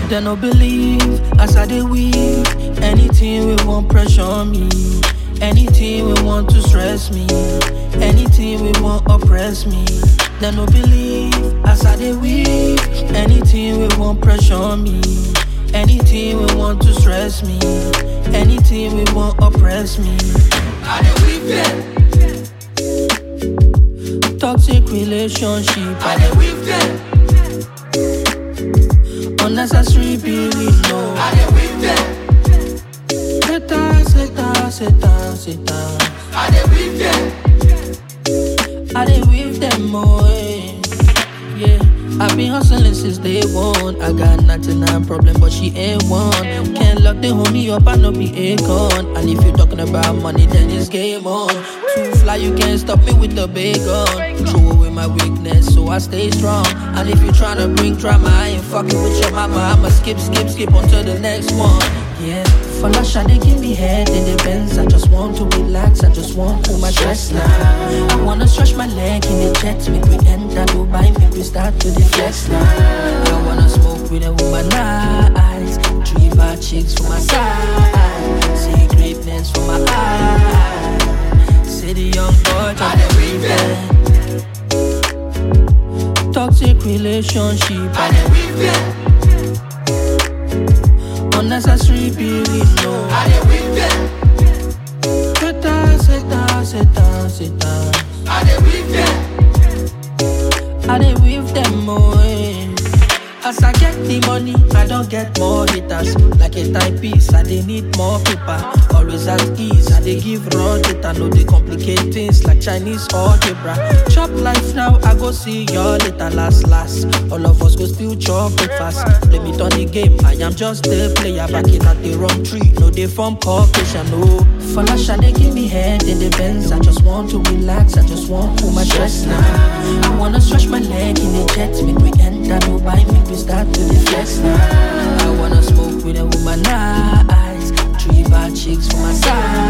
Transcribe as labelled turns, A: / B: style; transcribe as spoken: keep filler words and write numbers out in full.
A: They no believe as I dey weave. Anything we want pressure me. Anything we want to stress me. Anything we want oppress me. They no believe as I dey weave. Anything we want pressure me. Anything we want to stress me. Anything we want oppress me. I dey weave them. Toxic relationship. I dey weave them. Unnecessary belief, no. I dey weave them. Satan, Satan, Satan, Satan. I dey weave them. I dey weave them, oh, eh. Yeah. I've been hustling since day one. I got ninety-nine problem, but she ain't one. Can't lock the homie up, I no be Akon. And if you talking about money, then it's game on. Too fly, you can't stop me with the bacon. Throw away my weakness, so I stay strong. And if you tryna bring drama, I ain't fucking with your mama. I'ma skip, skip, skip on to the next one. Yeah, for Lasha, they give me head in the Benz. I just want to relax, I just want to my stress now. I wanna stretch my leg in the jet. Make we enter Dubai, make we start to the flex now. I wanna smoke with a woman eyes. Three bad chicks for my side. See greatness for my eyes. See the young boy, I dey weave them. Toxic relationship, I dey weave them. Unnecessary belief, no. I dey weave them. Satan, Satan, Satan, Satan. I dey weave them. I dey weave them, oh, eh. As I get the money, I don't get more haters. Like a typist, I dey need more paper. Always at ease, I dey give raw data. No, they complicate things like Chinese algebra. Chop life now, I go see y'all later. Last, last, all of us go still chop breakfast. Blame it on the game, I am just a player. Backing at the wrong tree, no, they form Caucasian, no. For Lasha, they give me head in the Benz. I just want to relax, I just want to my stress now. I wanna stretch my leg in the jet. Make we enter Dubai, make we start to the flex now. I wanna smoke with a woman eyes. Three bad chicks for my side.